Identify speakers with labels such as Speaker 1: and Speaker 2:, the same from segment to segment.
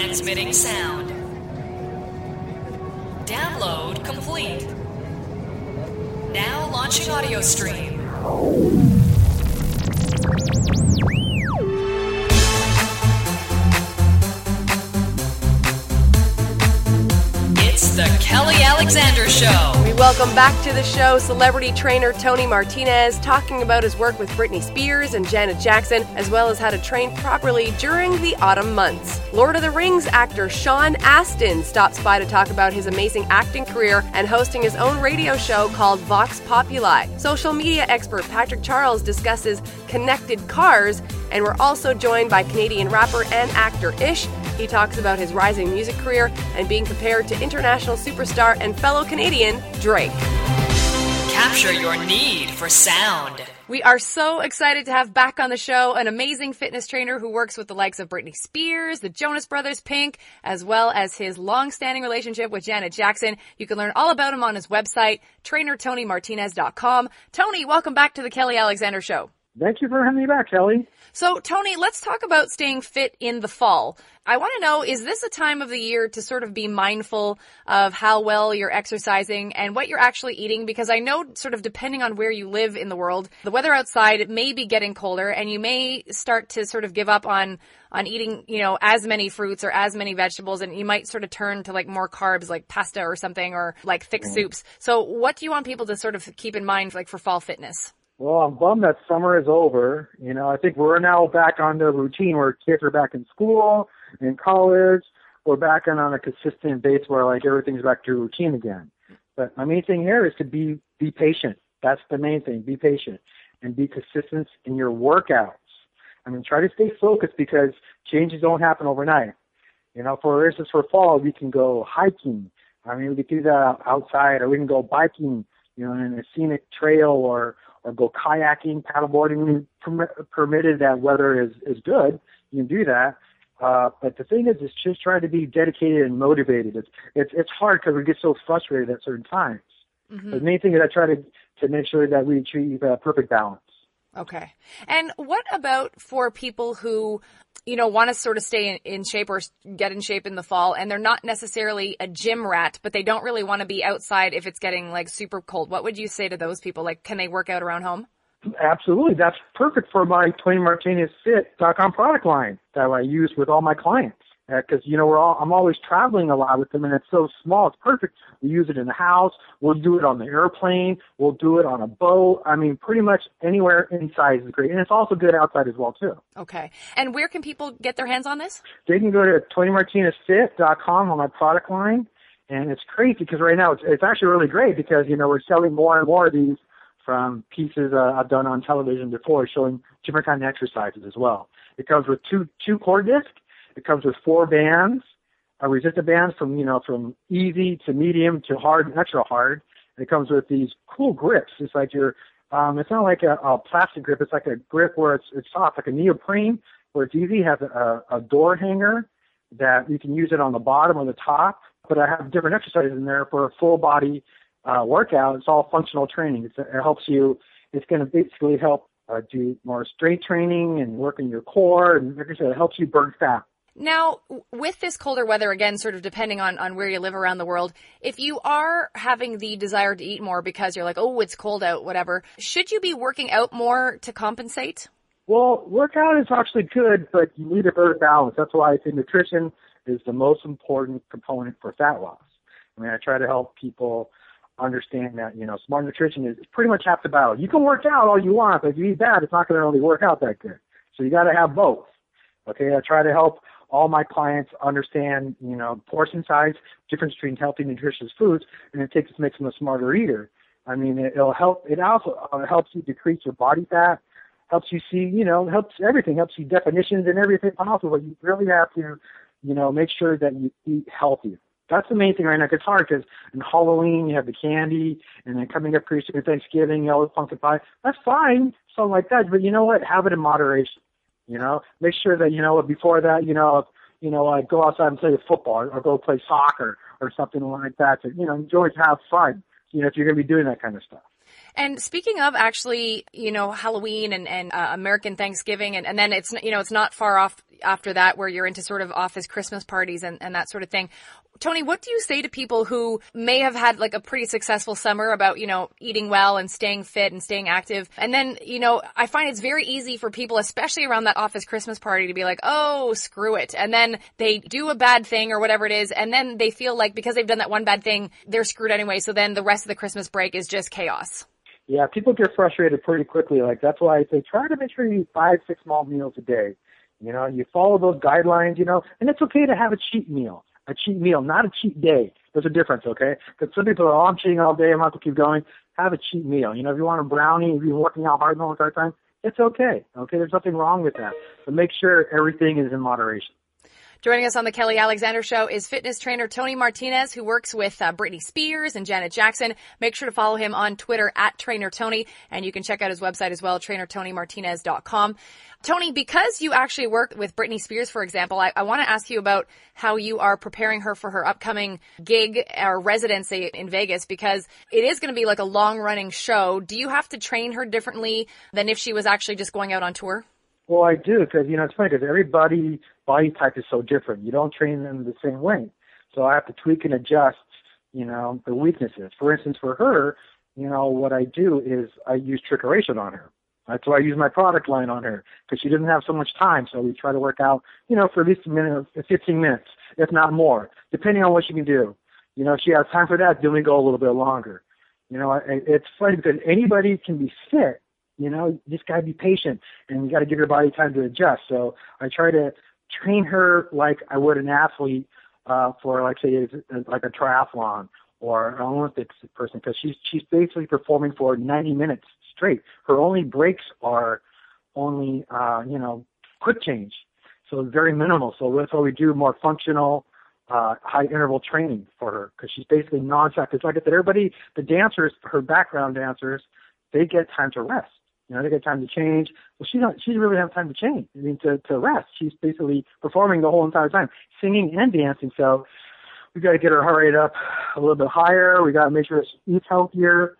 Speaker 1: Transmitting sound. Download complete. Now launching audio stream. It's the Kelly Alexander Show.
Speaker 2: We welcome back to the show celebrity trainer Tony Martinez, talking about his work with Britney Spears and Janet Jackson, as well as how to train properly during the autumn months. Lord of the Rings actor Sean Astin stops by to talk about his amazing acting career and hosting his own radio show called Vox Populi. Social media expert Patrick Charles discusses connected cars, and we're also joined by Canadian rapper and actor Ish. He talks about his rising music career and being compared to international superstar and fellow Canadian Drake.
Speaker 1: Capture your need for sound.
Speaker 2: We are so excited to have back on the show an amazing fitness trainer who works with the likes of Britney Spears, the Jonas Brothers, Pink, as well as his long-standing relationship with Janet Jackson. You can learn all about him on his website, trainertonymartinez.com. Tony, welcome back to the Kelly Alexander Show.
Speaker 3: Thank you for having me back, Kelly.
Speaker 2: So, Tony, let's talk about staying fit in the fall. I want to know, is this a time of the year to sort of be mindful of how well you're exercising and what you're actually eating? Because I know, sort of depending on where you live in the world, the weather outside may be getting colder, and you may start to sort of give up on eating, as many fruits or as many vegetables, and you might sort of turn to like more carbs, like pasta or something, or like thick soups. So what do you want people to sort of keep in mind, like for fall fitness?
Speaker 3: Well, I'm bummed that summer is over. I think we're now back on the routine where kids are back in school, in college. We're back on a consistent base where like everything's back to routine again. But my main thing here is to be patient. That's the main thing. Be patient and be consistent in your workouts. Try to stay focused because changes don't happen overnight. For instance, for fall, we can go hiking. We can do that outside, or we can go biking, in a scenic trail, or go kayaking, paddleboarding, permitted that weather is good. You can do that. But the thing is just try to be dedicated and motivated. It's hard because we get so frustrated at certain times. Mm-hmm. The main thing is I try to make sure that we achieve a perfect balance.
Speaker 2: Okay. And what about for people who, want to sort of stay in shape or get in shape in the fall, and they're not necessarily a gym rat, but they don't really want to be outside if it's getting like super cold? What would you say to those people? Like, can they work out around home?
Speaker 3: Absolutely. That's perfect for my TonyMartinezFit.com product line that I use with all my clients. Because, I'm always traveling a lot with them, and it's so small. It's perfect. We use it in the house. We'll do it on the airplane. We'll do it on a boat. Pretty much anywhere inside is great. And it's also good outside as well, too.
Speaker 2: Okay. And where can people get their hands on this?
Speaker 3: They can go to TonyMartinezFit.com on my product line. And it's crazy because right now it's actually really great because, we're selling more and more of these from pieces I've done on television before, showing different kind of exercises as well. It comes with two core discs. It comes with 4 bands, resistant bands from easy to medium to hard and extra hard. And it comes with these cool grips. It's like it's not like a plastic grip. It's like a grip where it's soft, like a neoprene, where it's easy. It has a door hanger that you can use it on the bottom or the top. But I have different exercises in there for a full body workout. It's all functional training. It helps you. It's going to basically help do more strength training and work in your core. And like I said, it helps you burn fat.
Speaker 2: Now, with this colder weather, again, sort of depending on where you live around the world, if you are having the desire to eat more because you're like, oh, it's cold out, whatever, should you be working out more to compensate?
Speaker 3: Well, workout is actually good, but you need a better balance. That's why I think nutrition is the most important component for fat loss. I try to help people understand that, smart nutrition is pretty much half the battle. You can work out all you want, but if you eat bad, it's not going to really work out that good. So you got to have both. Okay, I try to help all my clients understand, portion size, difference between healthy, nutritious foods, and it makes them a smarter eater. It'll help. It also helps you decrease your body fat, helps you see, helps everything, helps you definitions and everything possible. But you really have to, make sure that you eat healthy. That's the main thing right now. It's hard because in Halloween you have the candy, and then coming up pretty soon Thanksgiving, the pumpkin pie. That's fine, something like that. But you know what? Have it in moderation. Make sure that, before that, I go outside and play football or go play soccer or something like that. To, enjoy, have fun, if you're going to be doing that kind of stuff.
Speaker 2: And speaking of actually, Halloween and American Thanksgiving, and then it's, it's not far off
Speaker 4: after that where you're into sort of office Christmas parties and that sort of thing. Tony, what do you say to people who may have had like a pretty successful summer about, eating well and staying fit and staying active? And then, I find it's very easy for people, especially around that office Christmas party, to be like, oh, screw it. And then they do a bad thing or whatever it is. And then they feel like because they've done that one bad thing, they're screwed anyway. So then the rest of the Christmas break is just chaos.
Speaker 3: Yeah, people get frustrated pretty quickly. Like, that's why I say try to make sure you eat 5-6 small meals a day. You follow those guidelines, and it's okay to have a cheat meal, not a cheat day. There's a difference, okay? Because some people are, I'm cheating all day, I'm going to keep going. Have a cheat meal. If you want a brownie, if you're working out hard the whole entire time, it's okay. Okay, there's nothing wrong with that. But make sure everything is in moderation.
Speaker 4: Joining us on the Kelly Alexander Show is fitness trainer Tony Martinez, who works with Britney Spears and Janet Jackson. Make sure to follow him on Twitter @TrainerTony, and you can check out his website as well, trainertonymartinez.com. Tony, because you actually work with Britney Spears, for example, I want to ask you about how you are preparing her for her upcoming gig or residency in Vegas, because it is going to be like a long-running show. Do you have to train her differently than if she was actually just going out on tour?
Speaker 3: Well, I do, because, it's funny, because everybody's body type is so different. You don't train them the same way. So I have to tweak and adjust, the weaknesses. For instance, for her, what I do is I use trickeration on her. That's why I use my product line on her, because she doesn't have so much time. So we try to work out, for at least a minute, 15 minutes, if not more, depending on what she can do. If she has time for that, then we go a little bit longer. It's funny because anybody can be fit. You just got to be patient, and you got to give your body time to adjust. So I try to train her like I would an athlete for, like, say, like a triathlon or an Olympics person, because she's basically performing for 90 minutes straight. Her only breaks are only, quick change. So it's very minimal. So that's why we do more functional, high interval training for her, because she's basically nonstop. It's like I said, everybody, the dancers, her background dancers, they get time to rest. They get time to change. Well, she doesn't really have time to change. To rest. She's basically performing the whole entire time, singing and dancing. So we got to get her heart rate up a little bit higher. We got to make sure she eats healthier.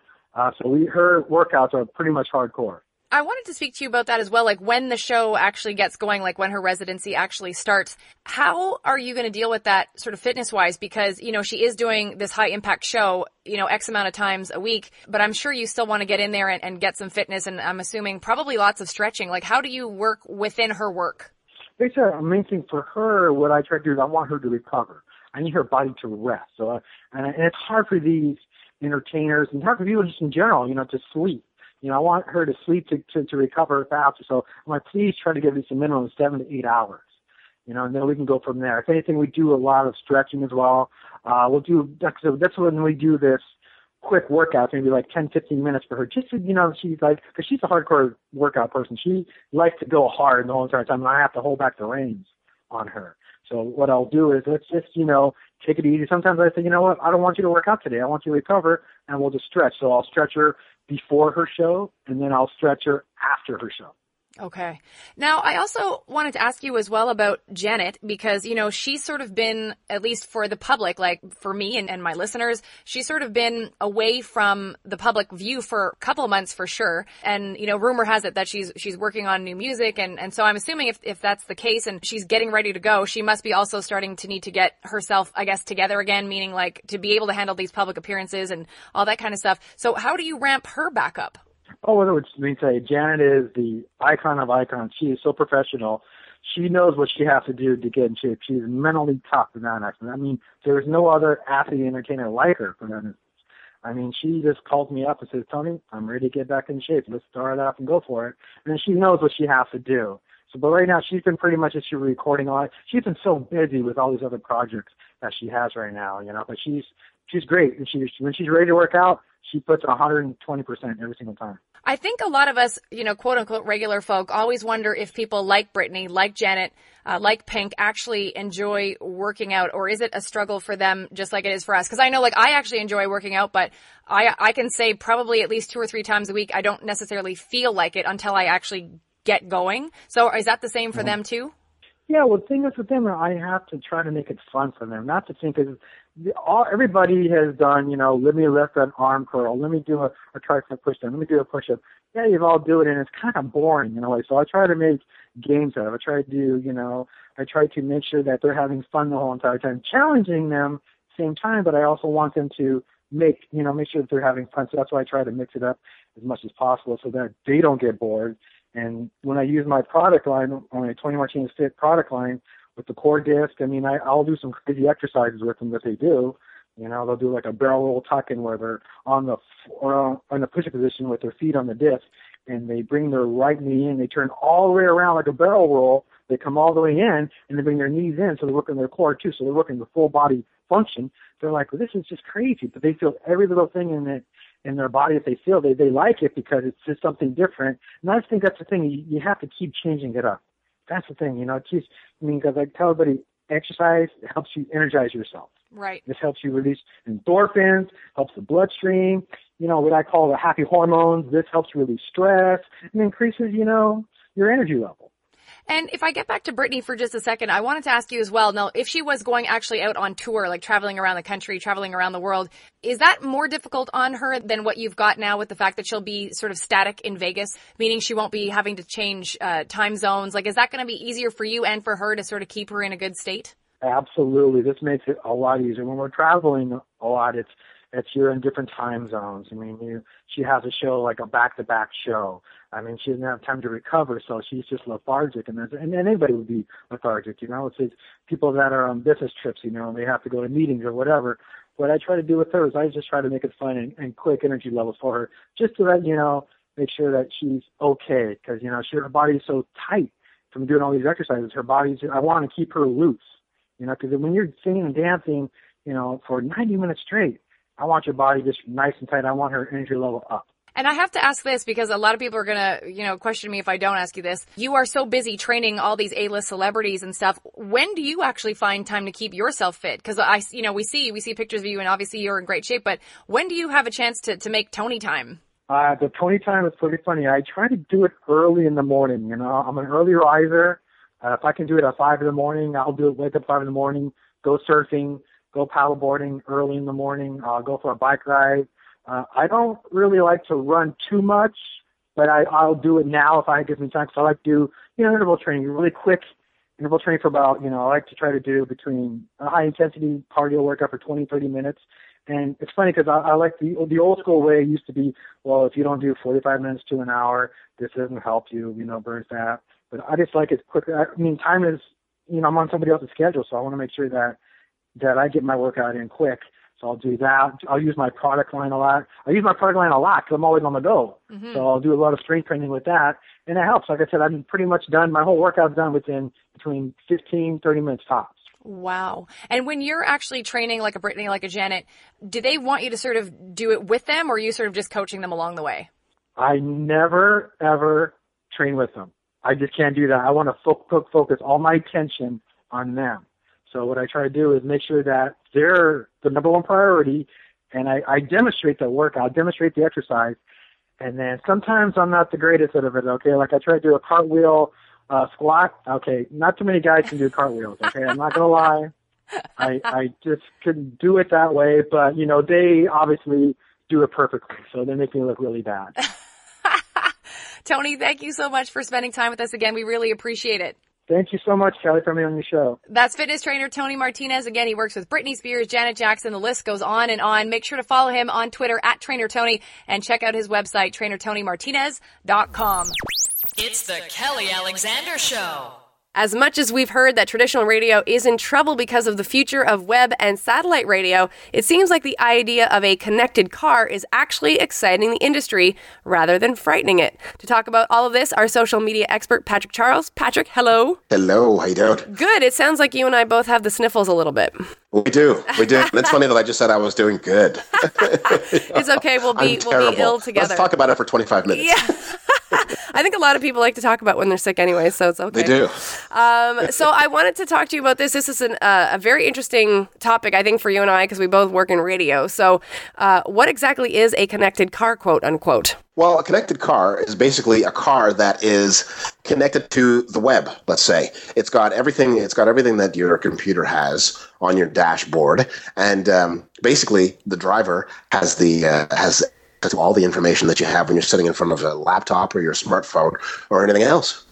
Speaker 3: Her workouts are pretty much hardcore.
Speaker 4: I wanted to speak to you about that as well, like when the show actually gets going, like when her residency actually starts. How are you going to deal with that sort of fitness-wise? Because, she is doing this high-impact show, X amount of times a week, but I'm sure you still want to get in there and get some fitness, and I'm assuming probably lots of stretching. Like, how do you work within her work?
Speaker 3: Basically, the main thing for her, what I try to do is I want her to recover. I need her body to rest. So, and it's hard for these entertainers, and hard for people just in general, to sleep. I want her to sleep to recover faster. So I'm like, please try to give us a minimum of 7 to 8 hours. And then we can go from there. If anything, we do a lot of stretching as well. That's when we do this quick workout, maybe like 10, 15 minutes for her. Just so, she's like, because she's a hardcore workout person. She likes to go hard the whole entire time, and I have to hold back the reins on her. So what I'll do is let's just, take it easy. Sometimes I say, I don't want you to work out today. I want you to recover, and we'll just stretch. So I'll stretch her before her show, and then I'll stretch her after her show.
Speaker 4: Okay. Now, I also wanted to ask you as well about Janet, because, she's sort of been, at least for the public, like for me and my listeners, she's sort of been away from the public view for a couple of months for sure. And, rumor has it that she's working on new music. And so I'm assuming if that's the case and she's getting ready to go, she must be also starting to need to get herself, I guess, together again, meaning like to be able to handle these public appearances and all that kind of stuff. So how do you ramp her back up?
Speaker 3: Oh, what would you say? Janet is the icon of icons. She is so professional. She knows what she has to do to get in shape. She's mentally tough in that aspect. There's no other athlete entertainer like her, for that instance. She just calls me up and says, Tony, I'm ready to get back in shape. Let's start off and go for it. And she knows what she has to do. So, but right now, she's been pretty much just recording a lot. She's been so busy with all these other projects that she has right now, but she's great. And when she's ready to work out, she puts 120% every single time.
Speaker 4: I think a lot of us, quote unquote, regular folk always wonder if people like Britney, like Janet, like Pink actually enjoy working out, or is it a struggle for them just like it is for us? Because I know, I actually enjoy working out, but I can say probably at least 2 or 3 times a week, I don't necessarily feel like it until I actually get going. So is that the same for them too?
Speaker 3: Yeah, well, the thing is with them, I have to try to make it fun for them, not to think, because everybody has done, let me lift an arm curl, let me do a tricep push-down, let me do a push-up. Yeah, you all do it, and it's kind of boring in a way. So I try to make games out of it. I try to make sure that they're having fun the whole entire time, challenging them at the same time, but I also want them to make sure that they're having fun. So that's why I try to mix it up as much as possible so that they don't get bored. And when I use my product line, on my Tony Martinez Fit product line with the core disc, I'll do some crazy exercises with them that they do. They'll do like a barrel roll tuck-in where they're on the push-up position with their feet on the disc, and they bring their right knee in. They turn all the way around like a barrel roll. They come all the way in, and they bring their knees in, so they're working their core too. So they're working the full body function. They're like, well, this is just crazy, but they feel every little thing in their body that they feel. They like it because it's just something different. And I think that's the thing. You have to keep changing it up. That's the thing. Because I tell everybody, exercise helps you energize yourself.
Speaker 4: Right.
Speaker 3: This helps you release endorphins, helps the bloodstream, what I call the happy hormones. This helps release stress and increases, your energy level.
Speaker 4: And if I get back to Brittany for just a second, I wanted to ask you as well. Now, if she was going actually out on tour, like traveling around the country, traveling around the world, is that more difficult on her than what you've got now with the fact that she'll be sort of static in Vegas, meaning she won't be having to change time zones? Like, is that going to be easier for you and for her to sort of keep her in a good state?
Speaker 3: Absolutely. This makes it a lot easier. When we're traveling a lot, it's you're in different time zones. She has a show, like a back-to-back show. She doesn't have time to recover, so she's just lethargic. And anybody would be lethargic, It's people that are on business trips, and they have to go to meetings or whatever. What I try to do with her is I just try to make it fun and quick energy levels for her, just to let, make sure that she's okay. Because, her body's so tight from doing all these exercises. I want to keep her loose, because when you're singing and dancing, for 90 minutes straight, I want your body just nice and tight. I want her energy level up.
Speaker 4: And I have to ask this because a lot of people are going to, question me if I don't ask you this. You are so busy training all these A-list celebrities and stuff. When do you actually find time to keep yourself fit? Because we see pictures of you and obviously you're in great shape, but when do you have a chance to make Tony time?
Speaker 3: The Tony time is pretty funny. I try to do it early in the morning. I'm an early riser. If I can do it at 5 in the morning, I'll do it, wake up 5 in the morning, go surfing, go paddleboarding early in the morning, go for a bike ride. I don't really like to run too much, but I'll do it now if I get some time. So I like to do, interval training, really quick interval training for about, I like to try to do between a high intensity cardio workout for 20, 30 minutes. And it's funny because I like the old school way used to be, well, if you don't do 45 minutes to an hour, this doesn't help you, burn fat. But I just like it quicker. Time is, I'm on somebody else's schedule, so I want to make sure that I get my workout in quick. So I'll do that. I'll use my product line a lot. I use my product line a lot because I'm always on the go. Mm-hmm. So I'll do a lot of strength training with that. And it helps. Like I said, I'm pretty much done. My whole workout's done within between 15, 30 minutes tops.
Speaker 4: Wow. And when you're actually training like a Brittany, like a Janet, do they want you to sort of do it with them, or are you sort of just coaching them along the way?
Speaker 3: I never, ever train with them. I just can't do that. I want to focus all my attention on them. So what I try to do is make sure that they're the number one priority, and I demonstrate the workout, demonstrate the exercise, and then sometimes I'm not the greatest at it, okay? Like I try to do a cartwheel squat. Okay, not too many guys can do cartwheels, okay? I'm not going to lie. I just couldn't do it that way, but, they obviously do it perfectly, so they make me look really bad.
Speaker 4: Tony, thank you so much for spending time with us again. We really appreciate it.
Speaker 3: Thank you so much, Kelly, for being on your show.
Speaker 4: That's fitness trainer Tony Martinez. Again, he works with Britney Spears, Janet Jackson. The list goes on and on. Make sure to follow him on Twitter at TrainerTony and check out his website, TrainerTonyMartinez.com.
Speaker 1: It's the Kelly Alexander Show.
Speaker 2: As much as we've heard that traditional radio is in trouble because of the future of web and satellite radio, it seems like the idea of a connected car is actually exciting the industry rather than frightening it. To talk about all of this, our social media expert, Patrick Charles. Patrick, hello.
Speaker 5: Hello, how you doing?
Speaker 2: Good. It sounds like you and I both have the sniffles a little bit.
Speaker 5: We do. And it's funny that I just said I was doing good.
Speaker 2: It's okay. We'll be ill together.
Speaker 5: Let's talk about it for 25 minutes.
Speaker 2: Yeah. I think a lot of people like to talk about when they're sick anyway, so it's okay.
Speaker 5: They do.
Speaker 2: So I wanted to talk to you about this. This is a very interesting topic, I think, for you and I, because we both work in radio. So what exactly is a connected car, quote unquote?
Speaker 5: Well, a connected car is basically a car that is connected to the web, let's say. It's got everything that your computer has on your dashboard. And basically, the driver has to all the information that you have when you're sitting in front of a laptop or your smartphone or anything else.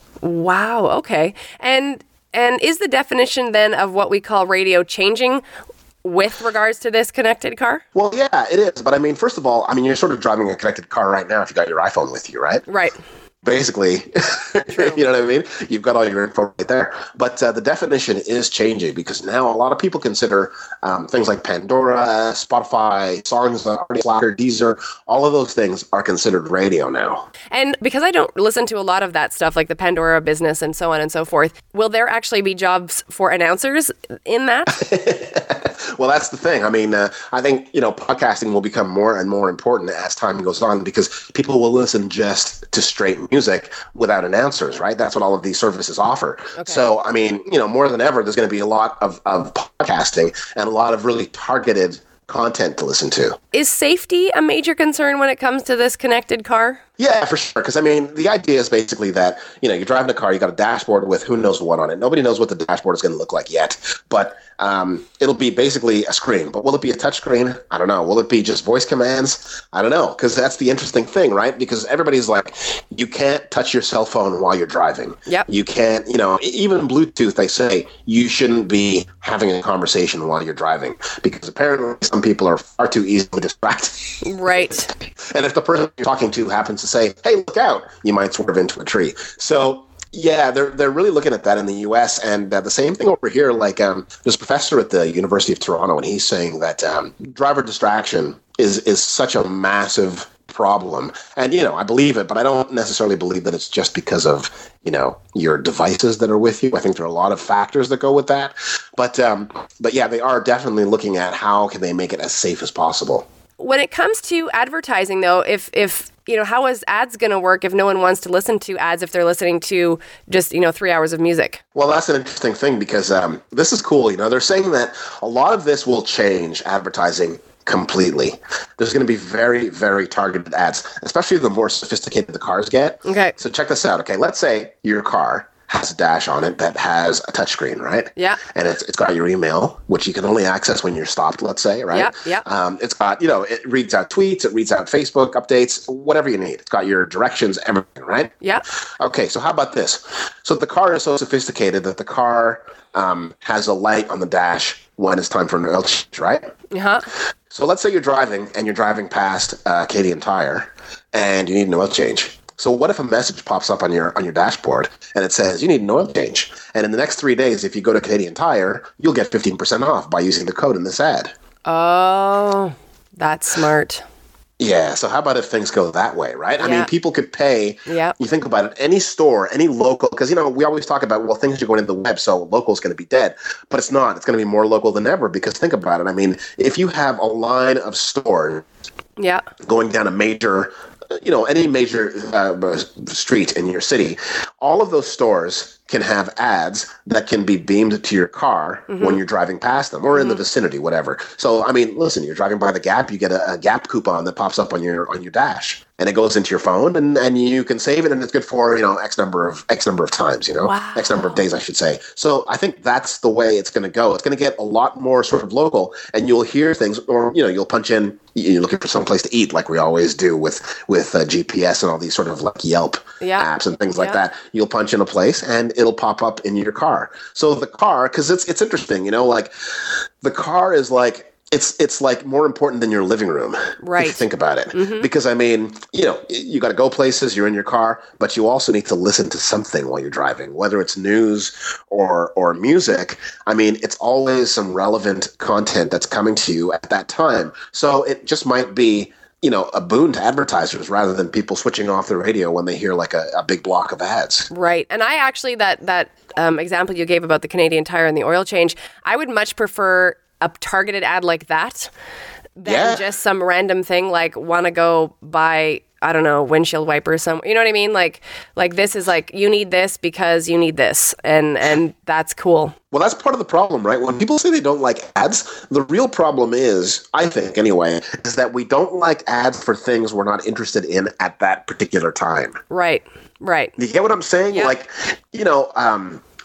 Speaker 2: Wow. Okay. And is the definition then of what we call radio changing with regards to this connected car?
Speaker 5: Well, yeah, it is. But I mean, first of all, I mean, you're sort of driving a connected car right now if you got your iPhone with you, right?
Speaker 2: Right.
Speaker 5: Basically, you know what I mean? You've got all your info right there. But the definition is changing because now a lot of people consider things like Pandora, Spotify, songs like Slacker, Deezer, all of those things are considered radio now.
Speaker 2: And because I don't listen to a lot of that stuff, like the Pandora business and so on and so forth, will there actually be jobs for announcers in that?
Speaker 5: Well, that's the thing. I mean, I think, podcasting will become more and more important as time goes on because people will listen just to straight music without announcers, right? That's what all of these services offer. Okay. So, I mean, more than ever, there's going to be a lot of podcasting and a lot of really targeted content to listen to.
Speaker 2: Is safety a major concern when it comes to this connected car?
Speaker 5: Yeah, for sure. Because, I mean, the idea is basically that, you're driving a car, you got a dashboard with who knows what on it. Nobody knows what the dashboard is going to look like yet. But it'll be basically a screen. But will it be a touch screen? I don't know. Will it be just voice commands? I don't know. Because that's the interesting thing, right? Because everybody's like, you can't touch your cell phone while you're driving.
Speaker 2: Yep.
Speaker 5: You can't, even Bluetooth, they say you shouldn't be having a conversation while you're driving. Because apparently some people are far too easily distracted.
Speaker 2: Right.
Speaker 5: And if the person you're talking to happens to say, hey, look out, you might swerve into a tree. So, yeah, they're really looking at that in the U.S. And the same thing over here, like there's a professor at the University of Toronto, and he's saying that driver distraction is such a massive problem. And, I believe it, but I don't necessarily believe that it's just because of, your devices that are with you. I think there are a lot of factors that go with that. But yeah, they are definitely looking at how can they make it as safe as possible.
Speaker 2: When it comes to advertising, though, if how is ads going to work if no one wants to listen to ads if they're listening to just, 3 hours of music?
Speaker 5: Well, that's an interesting thing because this is cool. They're saying that a lot of this will change advertising completely. There's going to be very, very targeted ads, especially the more sophisticated the cars get.
Speaker 2: Okay.
Speaker 5: So check this out. Okay, let's say your car has a dash on it that has a touchscreen, right?
Speaker 2: Yeah.
Speaker 5: And it's got your email, which you can only access when you're stopped, let's say, right?
Speaker 2: Yeah.
Speaker 5: It's got, it reads out tweets, it reads out Facebook updates, whatever you need. It's got your directions, everything, right?
Speaker 2: Yeah.
Speaker 5: Okay, so how about this? So the car is so sophisticated that the car has a light on the dash when it's time for an oil change, right?
Speaker 2: Uh-huh.
Speaker 5: So let's say you're driving past Canadian Tire, and you need an oil change. So what if a message pops up on your dashboard and it says you need an oil change? And in the next 3 days, if you go to Canadian Tire, you'll get 15% off by using the code in this ad.
Speaker 2: Oh, that's smart.
Speaker 5: Yeah, so how about if things go that way, right?
Speaker 2: Yeah.
Speaker 5: I mean, people could pay,
Speaker 2: yeah.
Speaker 5: You think about it, any store, any local, because, we always talk about, well, things are going into the web, so local is going to be dead. But it's not. It's going to be more local than ever because think about it. I mean, if you have a line of stores going down a major any major street in your city, all of those stores can have ads that can be beamed to your car when you're driving past them or in the vicinity, whatever. So, I mean, listen, you're driving by the Gap, you get a Gap coupon that pops up on your dash. And it goes into your phone, and you can save it, and it's good for X number of times,
Speaker 2: Wow.
Speaker 5: X number of days, I should say. So I think that's the way it's going to go. It's going to get a lot more sort of local, and you'll hear things, or you'll punch in. You're looking for some place to eat, like we always do with GPS and all these sort of like Yelp apps and things like that. You'll punch in a place, and it'll pop up in your car. So the car, because it's interesting, like the car is like. It's like more important than your living room,
Speaker 2: right?
Speaker 5: If you think about it, because I mean, you got to go places. You're in your car, but you also need to listen to something while you're driving, whether it's news or music. I mean, it's always some relevant content that's coming to you at that time. So it just might be, a boon to advertisers rather than people switching off the radio when they hear like a big block of ads.
Speaker 2: Right. And I actually that example you gave about the Canadian Tire and the oil change, I would much prefer a targeted ad like that than just some random thing like want to go buy, I don't know, windshield wipers. You know what I mean? Like this is like, you need this because you need this. And that's cool.
Speaker 5: Well, that's part of the problem, right? When people say they don't like ads, the real problem is, I think anyway, is that we don't like ads for things we're not interested in at that particular time.
Speaker 2: Right.
Speaker 5: You get what I'm saying?
Speaker 2: Yep.
Speaker 5: Like,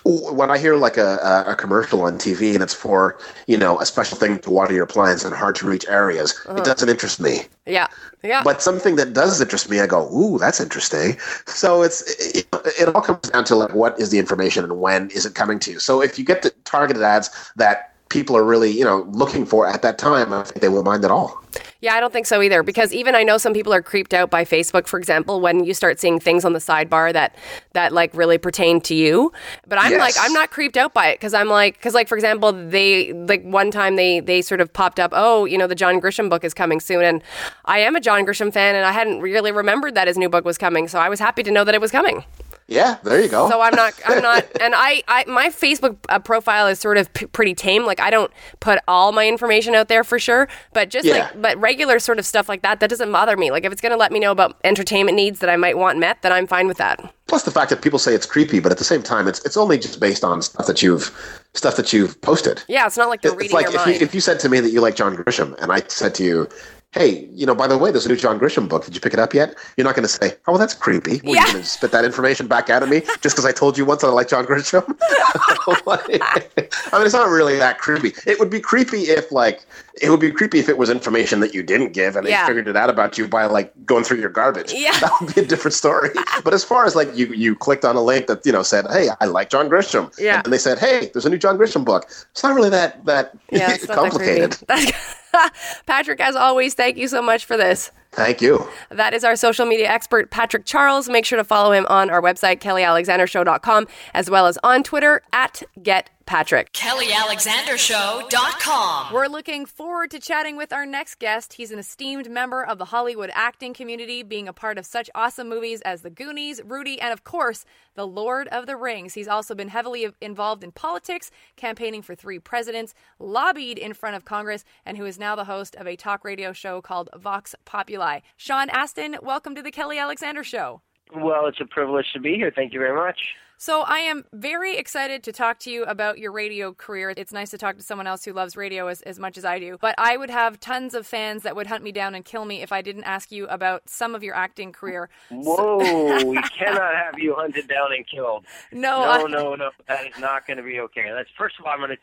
Speaker 5: When I hear like a commercial on TV and it's for, a special thing to water your plants in hard to reach areas, it doesn't interest me.
Speaker 2: Yeah. Yeah.
Speaker 5: But something that does interest me, I go, ooh, that's interesting. So it all comes down to like, what is the information and when is it coming to you? So if you get the targeted ads that people are really, looking for at that time, I think they won't mind at all.
Speaker 2: Yeah, I don't think so either, because even I know some people are creeped out by Facebook, for example, when you start seeing things on the sidebar that like really pertain to you. But I'm like, I'm not creeped out by it, because for example, they like one time they sort of popped up, the John Grisham book is coming soon, and I am a John Grisham fan, and I hadn't really remembered that his new book was coming, so I was happy to know that it was coming.
Speaker 5: Yeah, there you go.
Speaker 2: So I'm not, and I my Facebook profile is sort of pretty tame. Like, I don't put all my information out there for sure, but but regular sort of stuff like that doesn't bother me. Like, if it's going to let me know about entertainment needs that I might want met, then I'm fine with that.
Speaker 5: Plus the fact that people say it's creepy, but at the same time, it's only just based on stuff that you've posted.
Speaker 2: Yeah, it's not like they're reading your mind.
Speaker 5: If you said to me that you like John Grisham, and I said to you, hey, by the way, there's a new John Grisham book. Did you pick it up yet? You're not going to say, oh, well, that's creepy. Well, you're going to spit that information back out of me just because I told you once that I like John Grisham? I mean, it's not really that creepy. It would be creepy if it was information that you didn't give and they figured it out about you by like going through your garbage. Yeah. That would be a different story. But as far as like you clicked on a link that, said, hey, I like John Grisham. Yeah. And they said, hey, there's a new John Grisham book. It's not really that
Speaker 2: it's
Speaker 5: complicated.
Speaker 2: Patrick, as always, thank you so much for this.
Speaker 5: Thank you.
Speaker 2: That is our social media expert, Patrick Charles. Make sure to follow him on our website, kellyalexandershow.com, as well as on Twitter @GetPatrick.
Speaker 1: kellyalexandershow.com.
Speaker 4: We're looking forward to chatting with our next guest. He's an esteemed member of the Hollywood acting community, being a part of such awesome movies as The Goonies, Rudy, and of course, The Lord of the Rings. He's also been heavily involved in politics, campaigning for 3 presidents, lobbied in front of Congress, and who is now the host of a talk radio show called Vox Populi. Sean Astin, welcome to the Kelly Alexander Show.
Speaker 6: Well, it's a privilege to be here. Thank you very much.
Speaker 4: So I am very excited to talk to you about your radio career. It's nice to talk to someone else who loves radio as much as I do. But I would have tons of fans that would hunt me down and kill me if I didn't ask you about some of your acting career.
Speaker 6: Whoa, we cannot have you hunted down and killed. No. That is not going to be okay. First of all, I want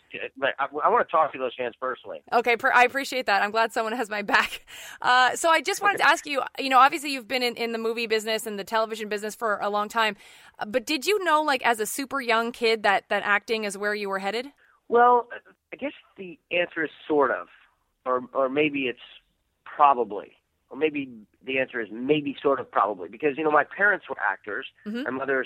Speaker 6: to talk to those fans personally.
Speaker 4: Okay, I appreciate that. I'm glad someone has my back. So I just wanted to ask you, obviously you've been in the movie business and the television business for a long time. But did you know, like, as a super young kid that acting is where you were headed?
Speaker 6: Well, I guess the answer is sort of, or maybe it's probably, or maybe the answer is maybe sort of probably, because, my parents were actors. Mm-hmm. My mother's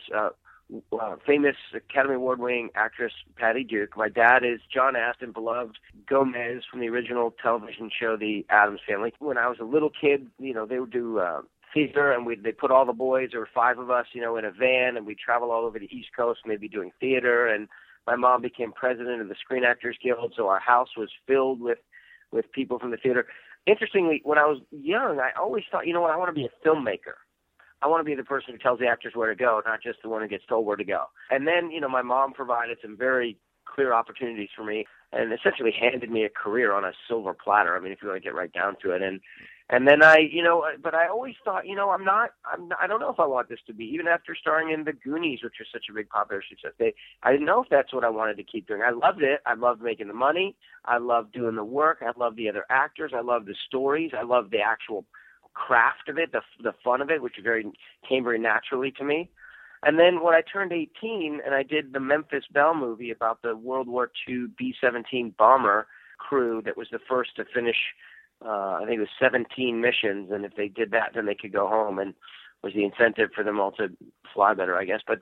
Speaker 6: famous Academy Award-winning actress Patty Duke. My dad is John Astin, beloved Gomez from the original television show The Addams Family. When I was a little kid, they would do theater, and they put all the boys, there were 5 of us, in a van, and we'd travel all over the East Coast, maybe doing theater. And my mom became president of the Screen Actors Guild, so our house was filled with people from the theater. Interestingly, when I was young, I always thought, I want to be a filmmaker. I want to be the person who tells the actors where to go, not just the one who gets told where to go. And then, my mom provided some very clear opportunities for me and essentially handed me a career on a silver platter. I mean, if you want to get right down to it. And then but I always thought, I don't know if I want this to be, even after starring in The Goonies, which was such a big popular success. I didn't know if that's what I wanted to keep doing. I loved it. I loved making the money. I loved doing the work. I loved the other actors. I loved the stories. I loved the actual craft of it, the fun of it, which came very naturally to me. And then when I turned 18 and I did the Memphis Belle movie about the World War II B-17 bomber crew that was the first to finish, I think it was 17 missions, and if they did that, then they could go home, and was the incentive for them all to fly better, I guess. But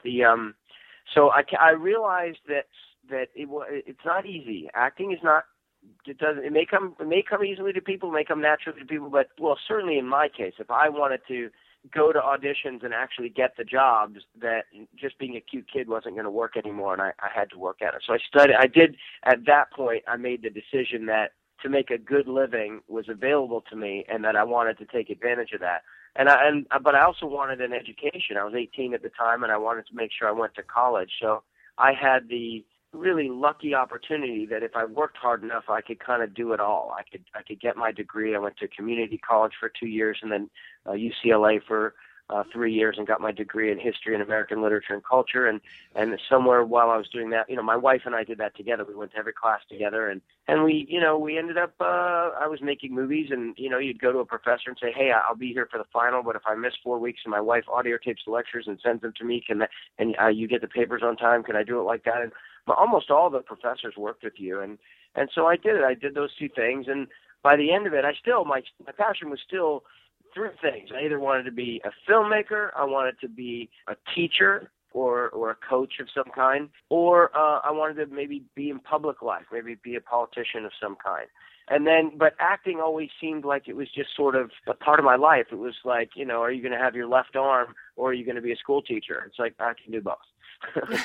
Speaker 6: so I realized that it's not easy. Acting is not. It may come easily to people, it may come naturally to people, but certainly in my case, if I wanted to go to auditions and actually get the jobs, that just being a cute kid wasn't going to work anymore, and I had to work at it. So at that point, I made the decision that to make a good living was available to me, and that I wanted to take advantage of that. But I also wanted an education. I was 18 at the time, and I wanted to make sure I went to college. So I had the really lucky opportunity that if I worked hard enough, I could kind of do it all. I could get my degree. I went to community college for 2 years, and then UCLA for 3 years and got my degree in history and American literature and culture. And somewhere while I was doing that, my wife and I did that together. We went to every class together, and we ended up, I was making movies, and, you'd go to a professor and say, hey, I'll be here for the final, but if I miss 4 weeks and my wife audio tapes the lectures and sends them to me, and you get the papers on time, can I do it like that? And almost all the professors worked with you. And so I did it. I did those two things. And by the end of it, my passion was still three things. I either wanted to be a filmmaker, I wanted to be a teacher or a coach of some kind, or I wanted to maybe be in public life, maybe be a politician of some kind. But acting always seemed like it was just sort of a part of my life. It was like, are you going to have your left arm or are you going to be a school teacher? It's like, I can do both.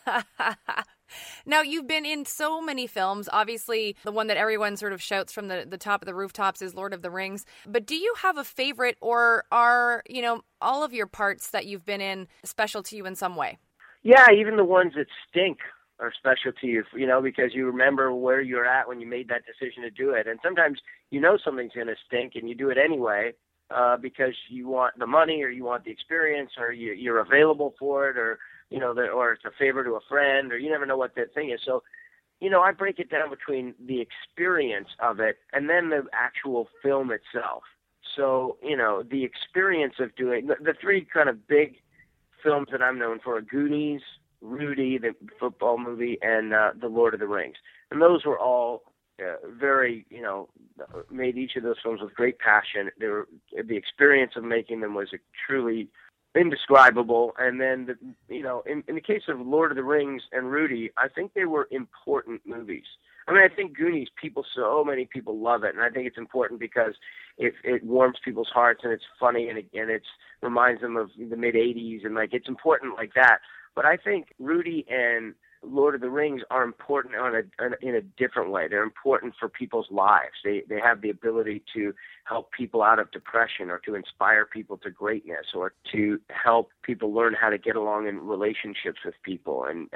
Speaker 4: Now, you've been in so many films. Obviously, the one that everyone sort of shouts from the top of the rooftops is Lord of the Rings. But do you have a favorite, or are, all of your parts that you've been in special to you in some way?
Speaker 6: Yeah, even the ones that stink are special to you, because you remember where you're at when you made that decision to do it. And sometimes something's going to stink and you do it anyway because you want the money or you want the experience or you're available for it or or it's a favor to a friend, or you never know what that thing is. So, I break it down between the experience of it and then the actual film itself. So, the experience of doing the three kind of big films that I'm known for are Goonies, Rudy, the football movie, and The Lord of the Rings. And those were all very, made each of those films with great passion. The experience of making them was truly indescribable. And then, in the case of Lord of the Rings and Rudy, I think they were important movies. I mean, I think Goonies, so many people love it, and I think it's important because it warms people's hearts, and it's funny, and it reminds them of the mid-'80s, and, it's important like that. But I think Rudy and Lord of the Rings are important in a different way. They're important for people's lives. They have the ability to help people out of depression, or to inspire people to greatness, or to help people learn how to get along in relationships with people, and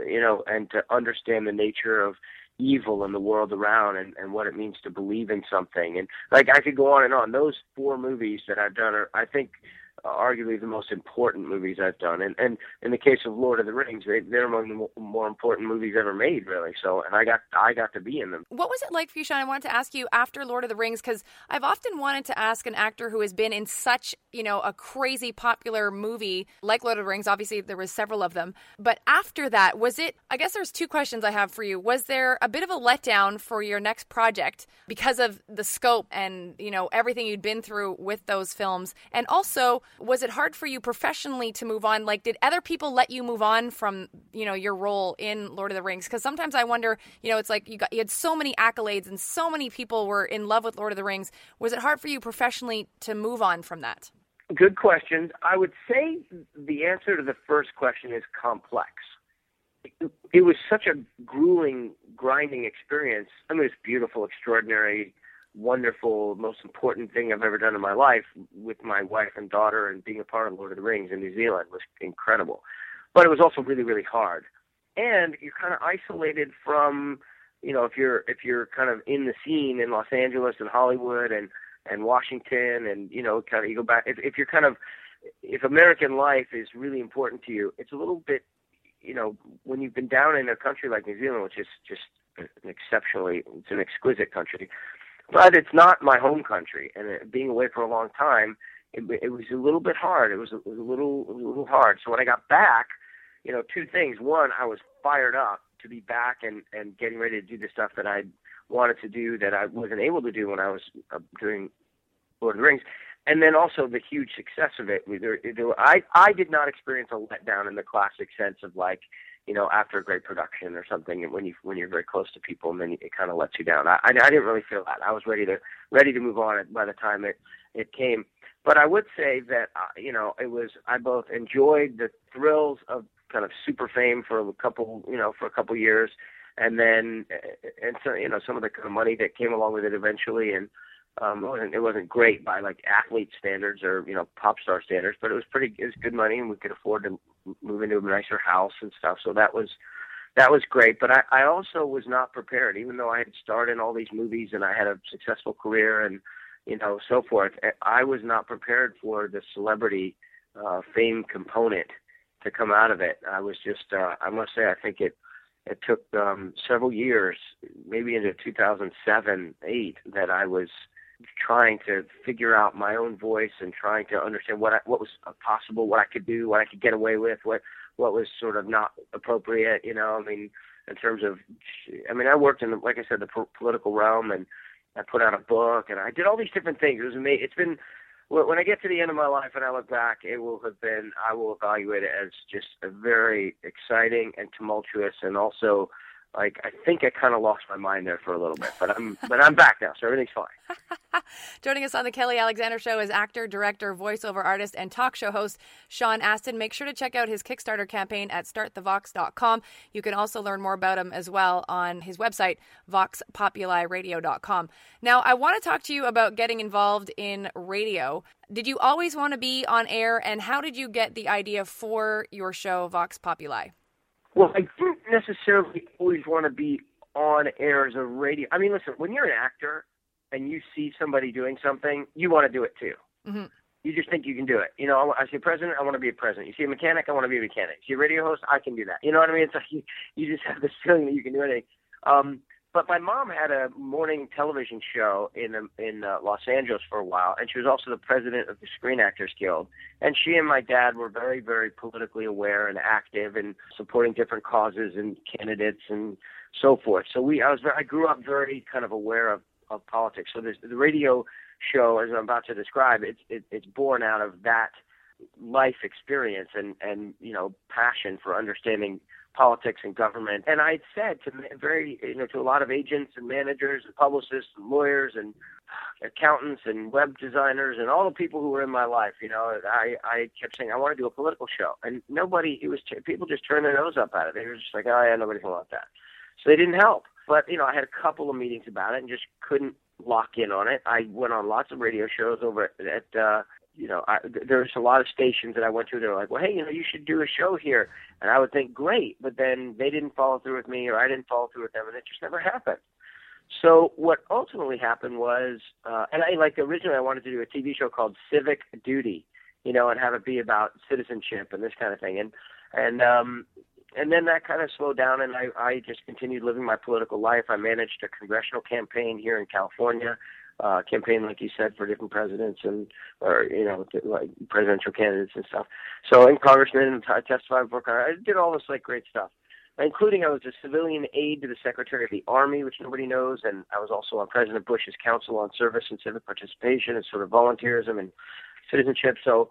Speaker 6: to understand the nature of evil in the world around, and what it means to believe in something. And I could go on and on. Those four movies that I've done are, I think, arguably the most important movies I've done. And in the case of Lord of the Rings, they're among the more important movies ever made, really. So, and I got to be in them.
Speaker 4: What was it like for you, Sean? I wanted to ask you after Lord of the Rings, because I've often wanted to ask an actor who has been in such, a crazy popular movie like Lord of the Rings. Obviously, there was several of them. But after that, I guess there's two questions I have for you. Was there a bit of a letdown for your next project because of the scope and, everything you'd been through with those films? And also, was it hard for you professionally to move on? Did other people let you move on from, your role in Lord of the Rings? Because sometimes I wonder, it's like you had so many accolades and so many people were in love with Lord of the Rings. Was it hard for you professionally to move on from that?
Speaker 6: Good question. I would say the answer to the first question is complex. It was such a grueling, grinding experience. I mean, it's beautiful, extraordinary, wonderful, most important thing I've ever done in my life with my wife and daughter, and being a part of Lord of the Rings in New Zealand was incredible. But it was also really, really hard. And you're kind of isolated from, if you're kind of in the scene in Los Angeles and Hollywood and Washington, and, kind of you go back, if American life is really important to you, it's a little bit, when you've been down in a country like New Zealand, which is just it's an exquisite country, but it's not my home country, and being away for a long time, it was a little bit hard. It was a little hard. So when I got back, two things. One, I was fired up to be back and getting ready to do the stuff that I wanted to do that I wasn't able to do when I was doing Lord of the Rings. And then also the huge success of it. I did not experience a letdown in the classic sense of after a great production or something, and when you're very close to people, and then it kind of lets you down. I didn't really feel that. I was ready to move on by the time it came. But I would say that I both enjoyed the thrills of kind of super fame for a couple years, and then some of the kind of money that came along with it eventually, and it wasn't great by athlete standards or pop star standards, but it was good money, and we could afford to move into a nicer house and stuff. So that was great. But I also was not prepared, even though I had starred in all these movies and I had a successful career and so forth. I was not prepared for the celebrity fame component to come out of it. I was just, I must say, I think it took several years, maybe into 2007, 8, that I was trying to figure out my own voice and trying to understand what was possible, what I could do, what I could get away with, what was sort of not appropriate, you know. I mean, in terms of, I worked in, like I said, the political realm, and I put out a book, and I did all these different things. It was amazing. It's been, when I get to the end of my life and I look back, I will evaluate it as just a very exciting and tumultuous, and also, like, I think I kind of lost my mind there for a little bit, but I'm back now, so everything's fine.
Speaker 4: Joining us on the Kelly Alexander Show is actor, director, voiceover artist, and talk show host Sean Astin. Make sure to check out his Kickstarter campaign at startthevox.com. You can also learn more about him as well on his website, voxpopuliradio.com. Now, I want to talk to you about getting involved in radio. Did you always want to be on air, and how did you get the idea for your show, Vox Populi?
Speaker 6: Well, I didn't necessarily always want to be on air as a radio. I mean, listen, when you're an actor and you see somebody doing something, you want to do it too. Mm-hmm. You just think you can do it. You know, I see a president, I want to be a president. You see a mechanic, I want to be a mechanic. You see a radio host, I can do that. You know what I mean? It's like you just have this feeling that you can do anything. But my mom had a morning television show in Los Angeles for a while, and she was also the president of the Screen Actors Guild. And she and my dad were very, very politically aware and active in supporting different causes and candidates and so forth. So I grew up very kind of aware of politics. So the radio show, as I'm about to describe, it's born out of that life experience and passion for understanding politics and government. And I said to a lot of agents and managers and publicists and lawyers and accountants and web designers and all the people who were in my life, I kept saying, I want to do a political show. And people just turned their nose up at it. They were just like, oh yeah, nobody's going to want that. So they didn't help. But, I had a couple of meetings about it and just couldn't lock in on it. I went on lots of radio shows over at there's a lot of stations that I went to. They were like, well, hey, you should do a show here. And I would think, great. But then they didn't follow through with me, or I didn't follow through with them, and it just never happened. So what ultimately happened was, originally I wanted to do a TV show called Civic Duty, and have it be about citizenship and this kind of thing. And then that kind of slowed down, and I just continued living my political life. I managed a congressional campaign here in California, campaign, like you said, for different presidents like presidential candidates and stuff. So, and congressmen, and I testified before Congress. I did all this great stuff, including I was a civilian aide to the Secretary of the Army, which nobody knows, and I was also on President Bush's Council on Service and Civic Participation and sort of volunteerism and citizenship. So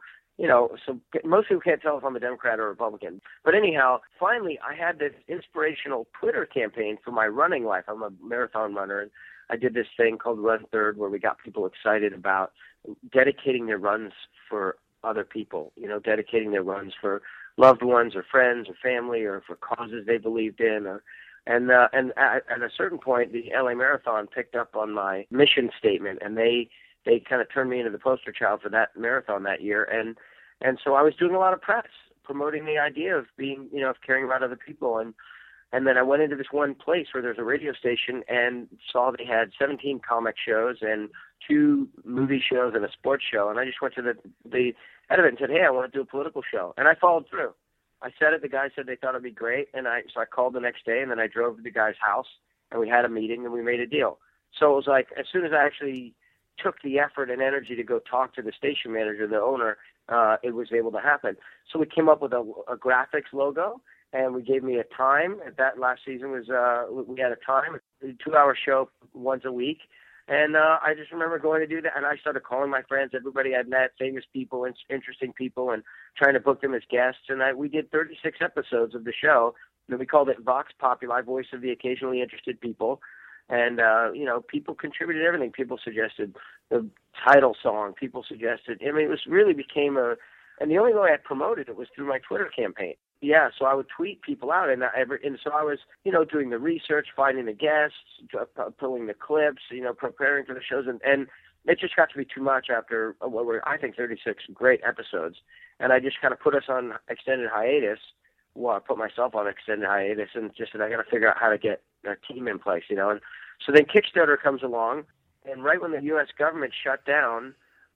Speaker 6: most people can't tell if I'm a Democrat or a Republican. But anyhow, finally, I had this inspirational Twitter campaign for my running life. I'm a marathon runner, and I did this thing called Run Third, where we got people excited about dedicating their runs for other people, dedicating their runs for loved ones or friends or family or for causes they believed in. And at a certain point, the LA Marathon picked up on my mission statement, and they kind of turned me into the poster child for that marathon that year. And so I was doing a lot of press, promoting the idea of being, of caring about other people. And then I went into this one place where there's a radio station and saw they had 17 comic shows and 2 movie shows and a sports show. And I just went to the head of it and said, hey, I want to do a political show. And I followed through. I said it. The guy said they thought it'd be great. So I called the next day, and then I drove to the guy's house, and we had a meeting, and we made a deal. So it was like, as soon as I actually took the effort and energy to go talk to the station manager, the owner, it was able to happen. So we came up with a graphics logo, and we gave me a time. That last season was we had a time, a 2-hour show once a week. And I just remember going to do that, and I started calling my friends, everybody I'd met, famous people, interesting people, and trying to book them as guests. And we did 36 episodes of the show, and we called it Vox Populi, Voice of the Occasionally Interested People. And, people contributed everything. People suggested the title song. People suggested, it really became and the only way I promoted it was through my Twitter campaign. Yeah, so I would tweet people out, and so I was, doing the research, finding the guests, pulling the clips, preparing for the shows, and it just got to be too much after what were, I think, 36 great episodes, and I just kind of put us on extended hiatus. Well, I put myself on extended hiatus, and just said I got to figure out how to get a team in place, and so then Kickstarter comes along, and right when the U.S. government shut down,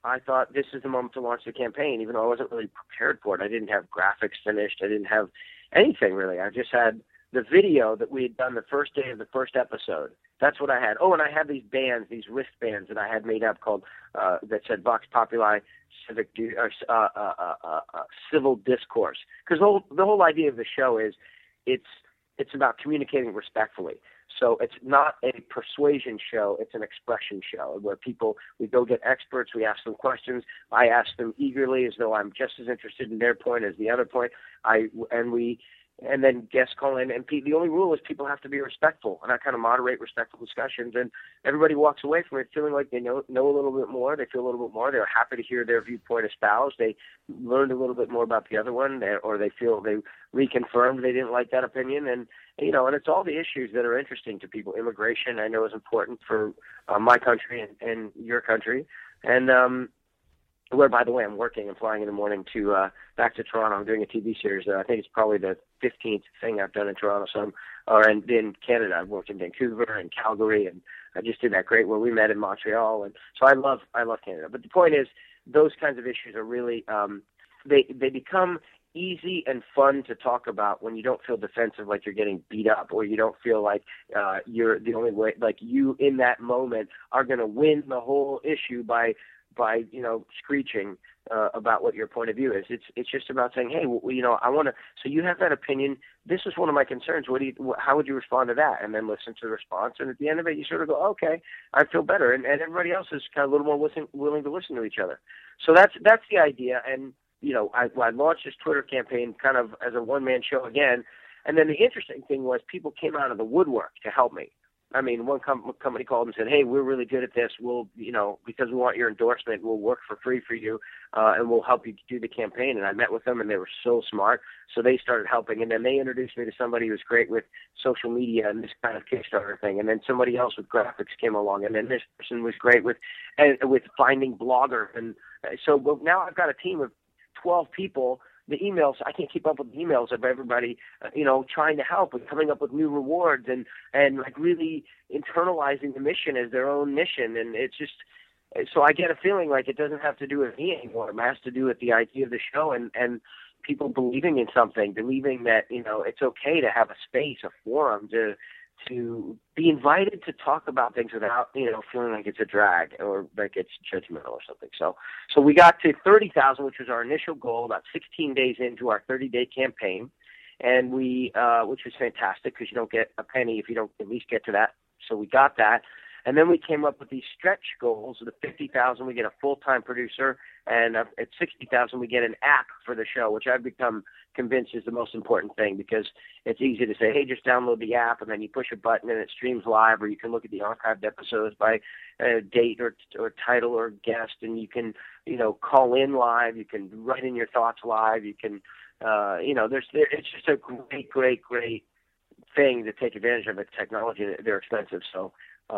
Speaker 6: I thought this is the moment to launch the campaign, even though I wasn't really prepared for it. I didn't have graphics finished. I didn't have anything really. I just had the video that we had done the first day of the first episode. That's what I had. Oh, and I had these bands, these wristbands that I had made up called that said Vox Populi Civil Discourse. Because the whole idea of the show is it's about communicating respectfully. So it's not a persuasion show, it's an expression show where we go get experts, we ask them questions, I ask them eagerly as though I'm just as interested in their point as the other point, and then guests call in, and the only rule is people have to be respectful, and I kind of moderate respectful discussions, and everybody walks away from it feeling like they know a little bit more, they feel a little bit more, they're happy to hear their viewpoint espoused, they learned a little bit more about the other one, or they feel they reconfirmed they didn't like that opinion, and it's all the issues that are interesting to people. Immigration, I know, is important for my country and your country, and where, by the way, I'm working and flying in the morning back to Toronto. I'm doing a TV series. I think it's probably the 15th thing I've done in Toronto. In Canada, I've worked in Vancouver and Calgary, and I just did that great where we met in Montreal. And so I love Canada. But the point is, those kinds of issues are really they become easy and fun to talk about when you don't feel defensive, like you're getting beat up, or you don't feel like you're the only way, like you in that moment are going to win the whole issue by screeching about what your point of view is. It's just about saying, hey, I want to. So you have that opinion. This is one of my concerns. How would you respond to that? And then listen to the response. And at the end of it, you sort of go, okay, I feel better. And everybody else is kind of a little more willing to listen to each other. So that's the idea. And I launched this Twitter campaign kind of as a one-man show again. And then the interesting thing was people came out of the woodwork to help me. I mean, one company called and said, hey, we're really good at this. We'll, because we want your endorsement, we'll work for free for you, and we'll help you do the campaign. And I met with them, and they were so smart. So they started helping. And then they introduced me to somebody who was great with social media and this kind of Kickstarter thing. And then somebody else with graphics came along. And then this person was great with finding bloggers. And so now I've got a team of 12 people. The emails, I can't keep up with the emails of everybody, trying to help and coming up with new rewards and like really internalizing the mission as their own mission. And it's just, so I get a feeling like it doesn't have to do with me anymore. It has to do with the idea of the show and people believing in something, believing that, it's okay to have a space, a forum to be invited to talk about things without, feeling like it's a drag or like it's judgmental or something. So we got to 30,000, which was our initial goal, about 16 days into our 30-day campaign, and which was fantastic because you don't get a penny if you don't at least get to that. So we got that. And then we came up with these stretch goals. At 50,000, we get a full-time producer, and at 60,000, we get an app for the show, which I've become convinced is the most important thing because it's easy to say, hey, just download the app, and then you push a button and it streams live, or you can look at the archived episodes by date or title or guest, and you can, call in live, you can write in your thoughts live, you can, it's just a great, great, great thing to take advantage of the technology. They're expensive, so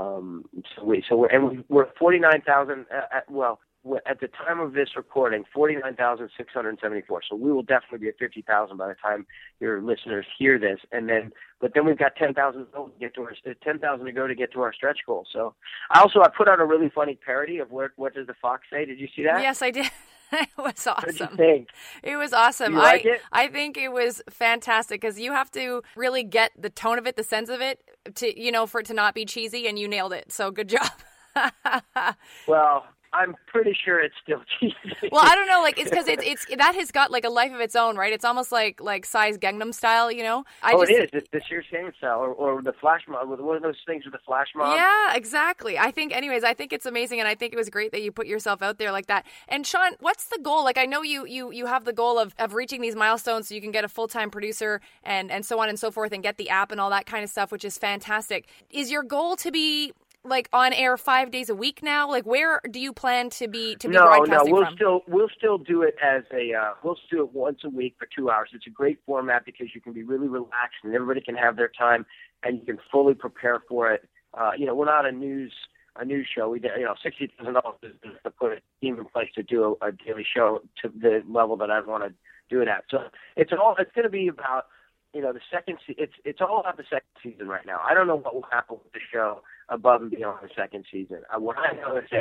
Speaker 6: we're 49,000. At the time of this recording, 49,674. So we will definitely be at 50,000 by the time your listeners hear this. But then we've got 10,000 to get to our 10,000 to go to get to our stretch goal. So I put out a really funny parody of what does the fox say? Did you see that?
Speaker 4: Yes, I did. It was awesome.
Speaker 6: What did you think?
Speaker 4: It was awesome.
Speaker 6: You like it?
Speaker 4: I think it was fantastic because you have to really get the tone of it, the sense of it, to for it to not be cheesy, and you nailed it. So good job.
Speaker 6: Well, I'm pretty sure it's still cheesy.
Speaker 4: Well, I don't know, like it's because it's that has got like a life of its own, right? It's almost like Psy's Gangnam Style, It is. It's
Speaker 6: the Sheer Shame Style, or the flash mob. One of those things with the flash mob.
Speaker 4: Yeah, exactly. I think it's amazing, and I think it was great that you put yourself out there like that. And Sean, what's the goal? Like, I know you have the goal of reaching these milestones so you can get a full-time producer and so on and so forth, and get the app and all that kind of stuff, which is fantastic. Is your goal to be like on air 5 days a week now? Like, where do you plan to be broadcasting from?
Speaker 6: We'll still do it as we'll do it once a week for 2 hours. It's a great format because you can be really relaxed and everybody can have their time and you can fully prepare for it. We're not a news show. We $60,000 is to put a team in place to do a daily show to the level that I want to do it at. So it's going to be about the second. It's all about the second season right now. I don't know what will happen with the show above and beyond the second season. What I know is that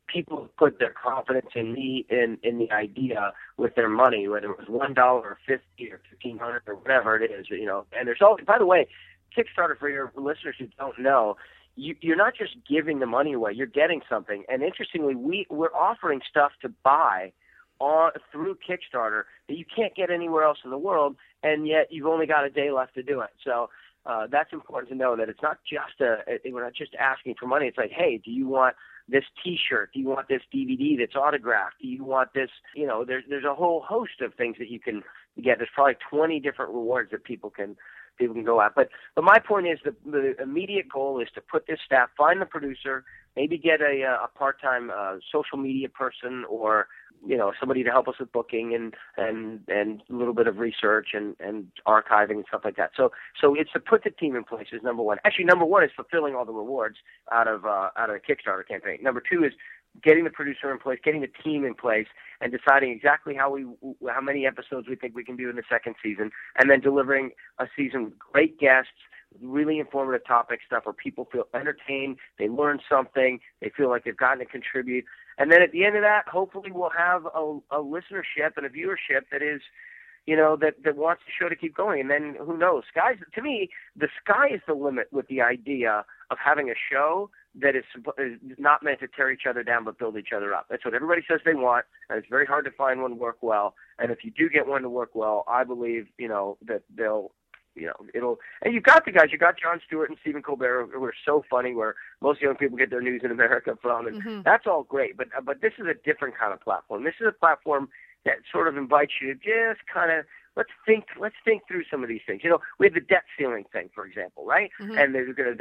Speaker 6: people put their confidence in me, in the idea with their money, whether it was $1 or $50 or $1,500 or whatever it is, And there's always, by the way, Kickstarter, for your listeners who don't know, you're not just giving the money away, you're getting something. And interestingly, we're offering stuff to buy through Kickstarter that you can't get anywhere else in the world, and yet you've only got a day left to do it. So that's important to know, that it's not just we're not just asking for money. It's like, hey, do you want this T-shirt? Do you want this DVD that's autographed? Do you want this? There's a whole host of things that you can get. There's probably 20 different rewards that people can go at. But my point is, the immediate goal is to put this staff, find the producer, maybe get a part-time social media person, or somebody to help us with booking and a little bit of research and archiving and stuff like that. So it's to put the team in place is number one. Actually, number one is fulfilling all the rewards out of a Kickstarter campaign. Number two is getting the producer in place, getting the team in place, and deciding exactly how many episodes we think we can do in the second season, and then delivering a season with great guests, really informative topic stuff where people feel entertained, they learn something, they feel like they've gotten to contribute. And then at the end of that, hopefully we'll have a listenership and a viewership that is, that wants the show to keep going. And then who knows? To me, the sky is the limit with the idea of having a show that is not meant to tear each other down but build each other up. That's what everybody says they want, and it's very hard to find one to work well. And if you do get one to work well, I believe, that they'll, and you've got the guys, you got Jon Stewart and Stephen Colbert, who are so funny, where most young people get their news in America from, and that's all great. But this is a different kind of platform. This is a platform that sort of invites you to just kind of let's think through some of these things. We have the debt ceiling thing, for example, right? And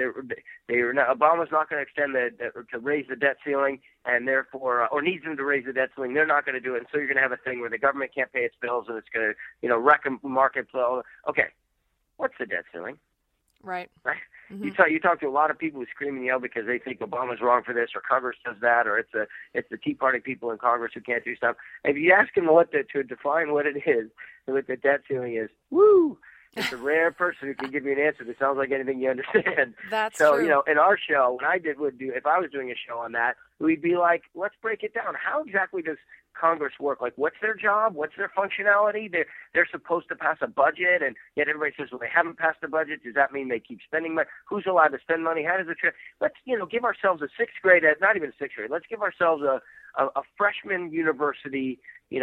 Speaker 6: Obama's not going to extend to raise the debt ceiling, and therefore, or needs them to raise the debt ceiling. They're not going to do it, and so you're going to have a thing where the government can't pay its bills, and it's going to wreck a market flow. Okay. What's the debt ceiling?
Speaker 2: Right.
Speaker 6: Mm-hmm. You talk to a lot of people who scream and yell because they think Obama's wrong for this, or Congress does that, or it's the Tea Party people in Congress who can't do stuff. If you ask them to define what it is, what the debt ceiling is, woo! It's a rare person who can give you an answer that sounds like anything you understand.
Speaker 2: That's
Speaker 6: so,
Speaker 2: true.
Speaker 6: In our show, if I was doing a show on that, we'd be like, let's break it down. How exactly does Congress work? Like, what's their job? What's their functionality? They're supposed to pass a budget, and yet everybody says, well, they haven't passed a budget. Does that mean they keep spending money? Who's allowed to spend money? How does it? Let's give ourselves a sixth grade, not even a sixth grade. Let's give ourselves a freshman university,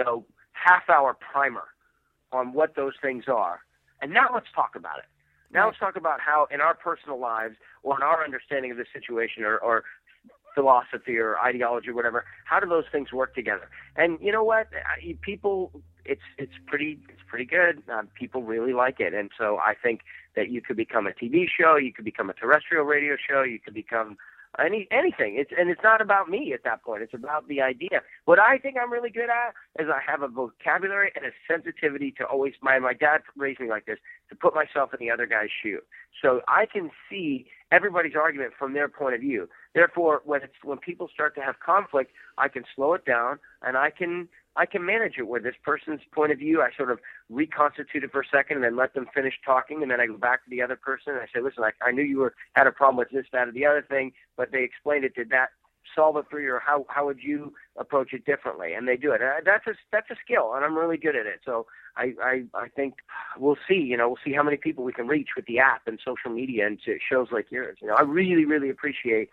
Speaker 6: half-hour primer on what those things are. And now let's talk about it. Now let's talk about how, in our personal lives, or in our understanding of the situation, or philosophy or ideology or whatever, how do those things work together? And you know what? People, it's pretty good. People really like it. And so I think that you could become a TV show, you could become a terrestrial radio show, you could become anything. It's not about me at that point. It's about the idea. What I think I'm really good at is I have a vocabulary and a sensitivity to always, my dad raised me like this, to put myself in the other guy's shoe. So I can see everybody's argument from their point of view. Therefore, when people start to have conflict, I can slow it down, and I can manage it where this person's point of view, I sort of reconstitute it for a second and then let them finish talking, and then I go back to the other person and I say, listen, I knew you had a problem with this, that, or the other thing, but they explained it. Did that solve it for you, or how would you approach it differently? And they do it. That's a skill, and I'm really good at it. So I think we'll see. We'll see how many people we can reach with the app and social media and shows like yours. I really, really appreciate.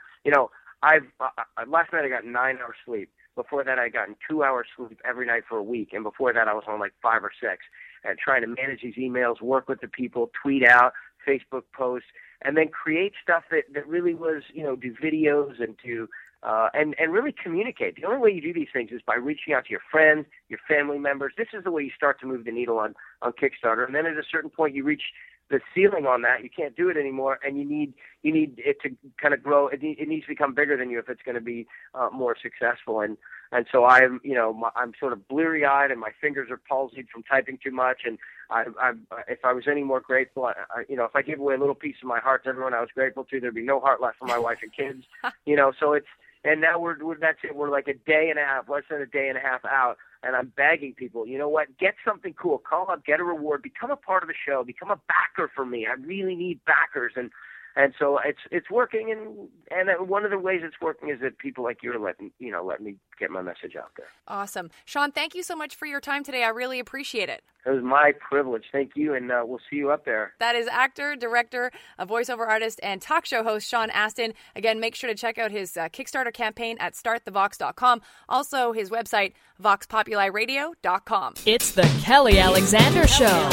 Speaker 6: Last night I got 9 hours sleep. Before that, I got 2 hours sleep every night for a week, and before that, I was on like 5 or 6, and trying to manage these emails, work with the people, tweet out, Facebook posts, and then create stuff that really was, do videos and do and really communicate. The only way you do these things is by reaching out to your friends, your family members. This is the way you start to move the needle on Kickstarter, and then at a certain point, you reach the ceiling on that. You can't do it anymore, and you need it to kind of grow. It needs to become bigger than you if it's going to be more successful. And so I'm sort of bleary-eyed, and my fingers are palsied from typing too much. And if I was any more grateful, if I gave away a little piece of my heart to everyone I was grateful to, there'd be no heart left for my wife and kids. So it's. And now that's it. We're like a day and a half, less than a day and a half out, and I'm begging people, you know what? Get something cool. Call up, get a reward, become a part of the show, become a backer for me. I really need backers, and And so it's working, and one of the ways it's working is that people like you are let me get my message out there.
Speaker 4: Awesome. Sean, thank you so much for your time today. I really appreciate it.
Speaker 6: It was my privilege. Thank you, and we'll see you up there.
Speaker 4: That is actor, director, a voiceover artist, and talk show host Sean Astin. Again, make sure to check out his Kickstarter campaign at startthevox.com. Also, his website, voxpopuliradio.com.
Speaker 1: It's the Kelly Alexander Show.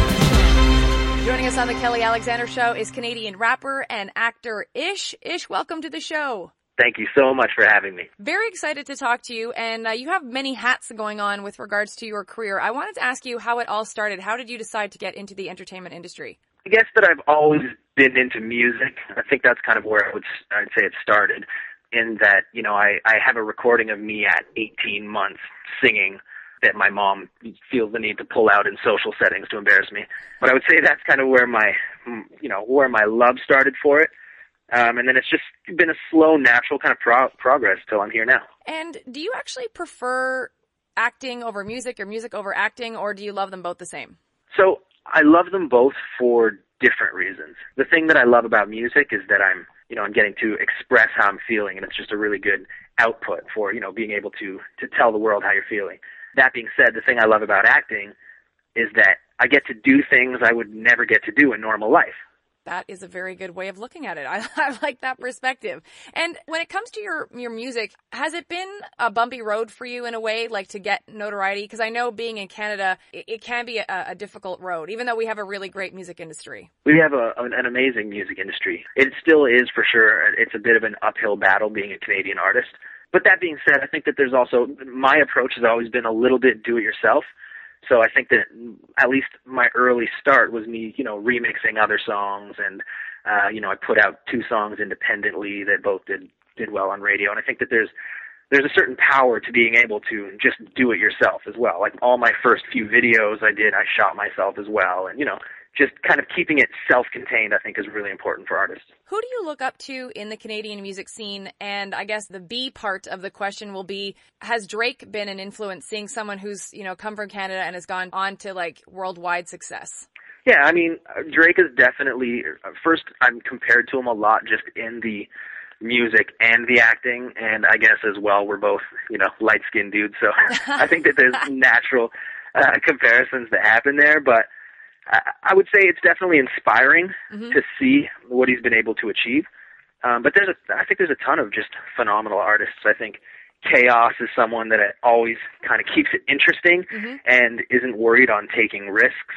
Speaker 4: Joining us on the Kelly Alexander Show is Canadian rapper and actor Ish. Ish, welcome to the show.
Speaker 7: Thank you so much for having me.
Speaker 4: Very excited to talk to you, and you have many hats going on with regards to your career. I wanted to ask you how it all started. How did you decide to get into the entertainment industry?
Speaker 7: I guess that I've always been into music. I think that's kind of where I'd say it started, in that, I have a recording of me at 18 months singing that my mom feels the need to pull out in social settings to embarrass me. But I would say that's kind of where my love started for it. And then it's just been a slow, natural kind of progress till I'm here now.
Speaker 4: And do you actually prefer acting over music or music over acting, or do you love them both the same?
Speaker 7: So I love them both for different reasons. The thing that I love about music is that I'm getting to express how I'm feeling, and it's just a really good output for, being able to tell the world how you're feeling. That being said, the thing I love about acting is that I get to do things I would never get to do in normal life.
Speaker 4: That is a very good way of looking at it. I like that perspective. And when it comes to your music, has it been a bumpy road for you in a way, like to get notoriety? Because I know being in Canada, it can be a difficult road, even though we have a really great music industry.
Speaker 7: We have an amazing music industry. It still is, for sure. It's a bit of an uphill battle being a Canadian artist. But that being said, I think that there's also, my approach has always been a little bit do-it-yourself. So I think that at least my early start was me, remixing other songs, and I put out 2 songs independently that both did well on radio. And I think that there's a certain power to being able to just do it yourself as well. Like all my first few videos I shot myself as well, and just kind of keeping it self-contained, I think, is really important for artists.
Speaker 4: Who do you look up to in the Canadian music scene? And I guess the B part of the question will be, has Drake been an influence, seeing someone who's, come from Canada and has gone on to, worldwide success?
Speaker 7: Yeah, I mean, Drake is definitely, first, I'm compared to him a lot just in the music and the acting, and I guess as well, we're both, light-skinned dudes, so I think that there's natural comparisons that happen there, but I would say it's definitely inspiring to see what he's been able to achieve. But I think there's a ton of just phenomenal artists. I think Chaos is someone that always kind of keeps it interesting and isn't worried on taking risks.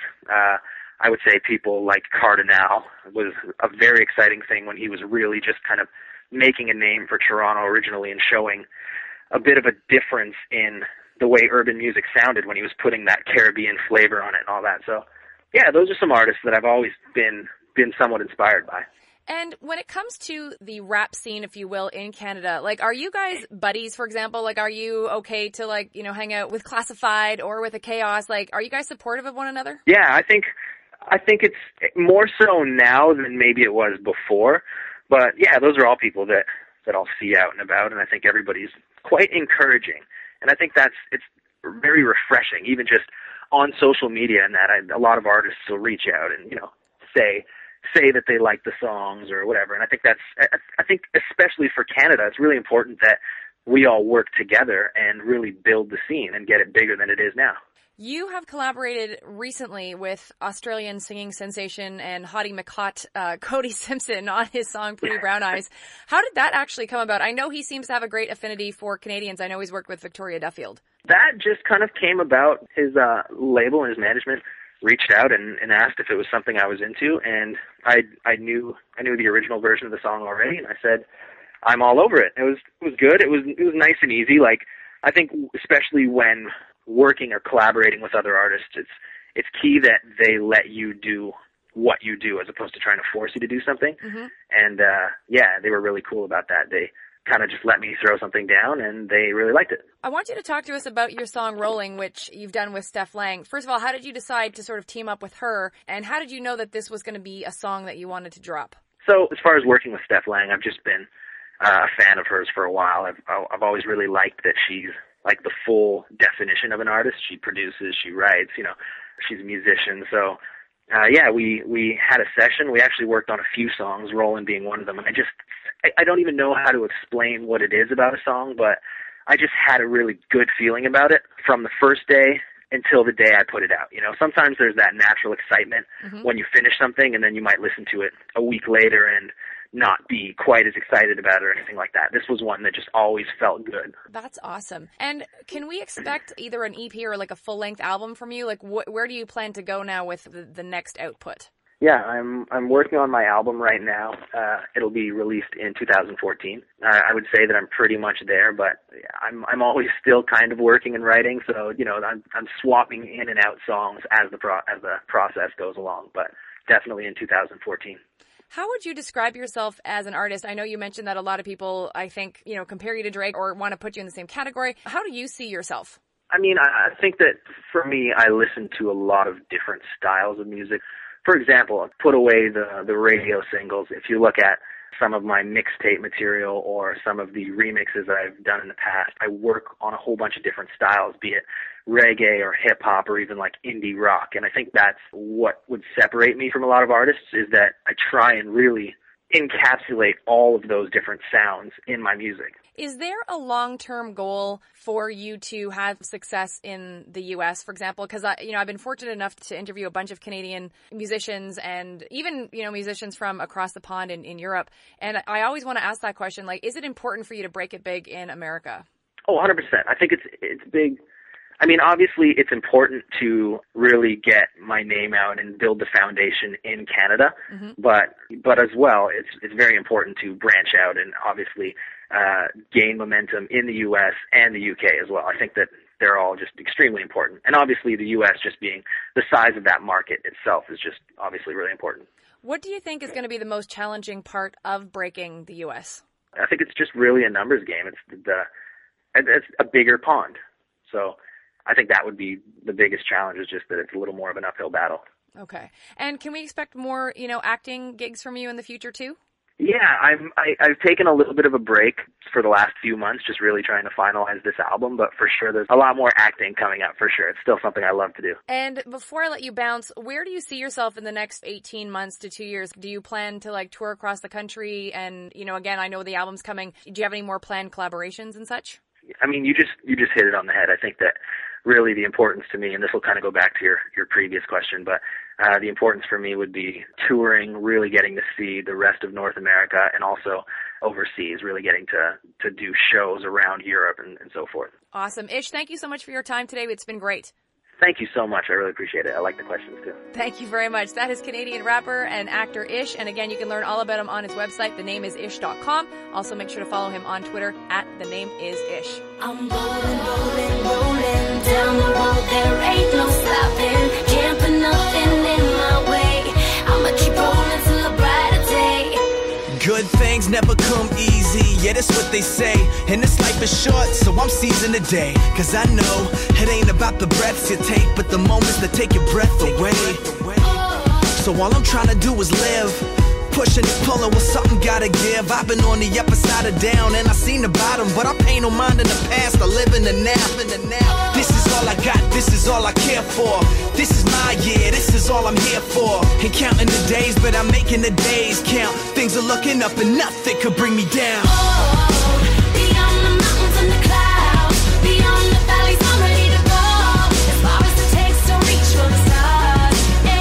Speaker 7: I would say people like Cardinal was a very exciting thing when he was really just kind of making a name for Toronto originally and showing a bit of a difference in the way urban music sounded when he was putting that Caribbean flavor on it and all that. So yeah, those are some artists that I've always been somewhat inspired by.
Speaker 4: And when it comes to the rap scene, if you will, in Canada, are you guys buddies, for example? Are you okay to, hang out with Classified or with a Chaos? Are you guys supportive of one another?
Speaker 7: Yeah, I think it's more so now than maybe it was before. But yeah, those are all people that I'll see out and about, and I think everybody's quite encouraging. And I think it's very refreshing, even just on social media, and that a lot of artists will reach out and say that they like the songs or whatever. And I think especially for Canada, it's really important that we all work together and really build the scene and get it bigger than it is now.
Speaker 4: You have collaborated recently with Australian singing sensation and hottie McHot, Cody Simpson, on his song Pretty Brown Eyes. How did that actually come about? I know he seems to have a great affinity for Canadians. I know he's worked with Victoria Duffield.
Speaker 7: That just kind of came about. His label and his management reached out and asked if it was something I was into, and I knew the original version of the song already, and I said, I'm all over it. It was good. It was nice and easy. I think especially when working or collaborating with other artists, it's key that they let you do what you do as opposed to trying to force you to do something. And they were really cool about that. They kind of just let me throw something down, and they really liked it.
Speaker 4: I want you to talk to us about your song Rolling, which you've done with Steph Lang. First of all, how did you decide to sort of team up with her, and how did you know that this was going to be a song that you wanted to drop?
Speaker 7: So as far as working with Steph Lang, I've just been a fan of hers for a while. I've always really liked that she's the full definition of an artist. She produces, she writes, she's a musician. So we had a session. We actually worked on a few songs, Rollin' being one of them. And I don't even know how to explain what it is about a song, but I just had a really good feeling about it from the first day until the day I put it out. You know, sometimes there's that natural excitement when you finish something, and then you might listen to it a week later and not be quite as excited about it or anything like that. This was one that just always felt good.
Speaker 4: That's awesome. And can we expect either an EP or like a full-length album from you? Like, where do you plan to go now with the next output?
Speaker 7: Yeah, I'm working on my album right now. It'll be released in 2014. I would say that I'm pretty much there, but I'm always still kind of working and writing. So you know, I'm swapping in and out songs as the process goes along. But definitely in 2014.
Speaker 4: How would you describe yourself as an artist? I know you mentioned that a lot of people, I think, you know, compare you to Drake or want to put you in the same category. How do you see yourself?
Speaker 7: I mean, I think that for me, I listen to a lot of different styles of music. For example, put away the radio singles. If you look at some of my mixtape material or some of the remixes that I've done in the past, I work on a whole bunch of different styles, be it reggae or hip-hop or even like indie rock. And I think that's what would separate me from a lot of artists, is that I try and really encapsulate all of those different sounds in my music.
Speaker 4: Is there a long-term goal for you to have success in the U.S., for example? Because I've been fortunate enough to interview a bunch of Canadian musicians and even, you know, musicians from across the pond in Europe. And I always want to ask that question, like, is it important for you to break it big in America?
Speaker 7: Oh, 100%. I think it's big. I mean, obviously, it's important to really get my name out and build the foundation in Canada, but as well, it's very important to branch out and obviously gain momentum in the U.S. and the U.K. as well. I think that they're all just extremely important. And obviously, the U.S. just being the size of that market itself is just obviously really important.
Speaker 4: What do you think is going to be the most challenging part of breaking the U.S.?
Speaker 7: I think it's just really a numbers game. It's a bigger pond. So I think that would be the biggest challenge, is just that it's a little more of an uphill battle.
Speaker 4: Okay. And can we expect more, you know, acting gigs from you in the future too?
Speaker 7: Yeah, I've taken a little bit of a break for the last few months, just really trying to finalize this album, but for sure there's a lot more acting coming up for sure. It's still something I love to do.
Speaker 4: And before I let you bounce, where do you see yourself in the next 18 months to 2 years? Do you plan to like tour across the country? And, you know, again, I know the album's coming. Do you have any more planned collaborations and such?
Speaker 7: I mean, you just hit it on the head. I think that really the importance to me, and this will kind of go back to your previous question, but the importance for me would be touring, really getting to see the rest of North America, and also overseas, really getting to do shows around Europe and so forth.
Speaker 4: Awesome. Ish, thank you so much for your time today. It's been great.
Speaker 7: Thank you so much. I really appreciate it. I like the questions too.
Speaker 4: Thank you very much. That is Canadian rapper and actor Ish. And again, you can learn all about him on his website. The name is ish.com. Also, make sure to follow him on Twitter at the name is Ish.
Speaker 8: I'm rolling, rolling, rolling down the road. There ain't no stopping. Can't put nothing in my way. I'ma keep rolling till a brighter day.
Speaker 9: Good things never come easy, yeah, that's what they say. And this life is short, so I'm seizing the day. Cause I know it ain't about the breaths you take, but the moments that take your breath away. So all I'm trying to do is live. Pushing and pulling with something gotta give. I've been on the upper side of down and I seen the bottom, but I pay no mind in the past. I live in the now. This is all I got, this is all I care for. This is my year, this is all I'm here for. Ain't counting the days, but I'm making the days count. Things are looking up and nothing could bring me down.
Speaker 8: Beyond the mountains and the clouds, beyond the valleys, I'm ready to go. As far as it takes to reach for the stars.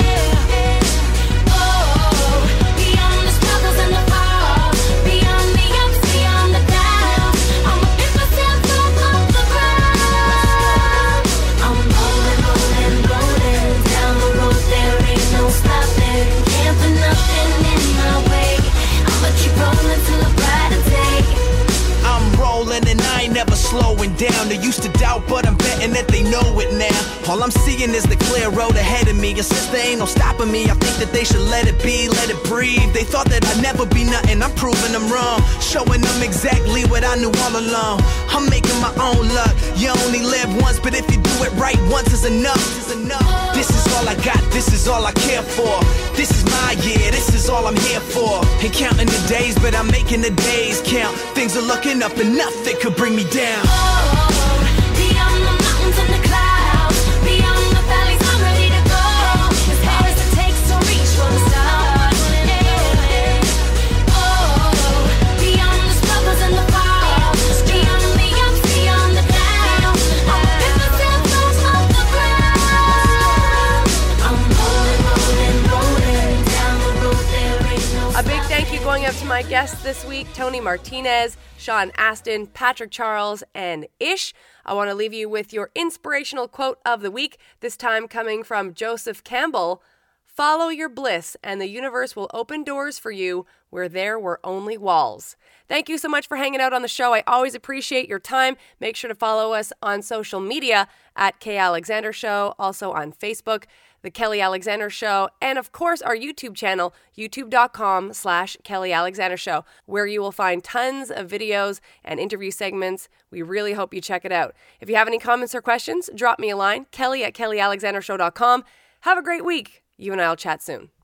Speaker 8: Beyond the struggles and the falls, beyond the ups, beyond the downs, I'ma pick myself up off the ground. I'm rolling, rolling, rolling down the road. There ain't no stopping. Can't put nothing in my way. I'ma keep rolling till a brighter day.
Speaker 9: I'm rolling and I ain't never slowing down. They used to doubt, but I'm betting that they know it now. All I'm seeing is the clear road ahead of me. And since there ain't no stopping me, I think that they should let it be, let it breathe. They thought that I'd never be nothing, I'm proving them wrong. Showing them exactly what I knew all along. I'm making my own luck. You only live once, but if you do it right, once is enough. This is all I got, this is all I care for. This is my year, this is all I'm here for. Ain't counting the days, but I'm making the days count. Things are looking up and nothing could bring me down.
Speaker 8: Beyond the mountains and the clouds, beyond the valleys, I'm ready to go. As far as it takes
Speaker 2: Coming up to my guests this week, Tony Martinez, Sean Astin, Patrick Charles, and Ish. I want to leave you with your inspirational quote of the week, this time coming from Joseph Campbell. Follow your bliss, and the universe will open doors for you where there were only walls. Thank you so much for hanging out on the show. I always appreciate your time. Make sure to follow us on social media at Kay Alexander Show, also on Facebook, The Kelly Alexander Show, and of course our YouTube channel, youtube.com/Kelly Alexander Show, where you will find tons of videos and interview segments. We really hope you check it out. If you have any comments or questions, drop me a line, Kelly@KellyAlexanderShow.com. Have a great week. You and I will chat soon.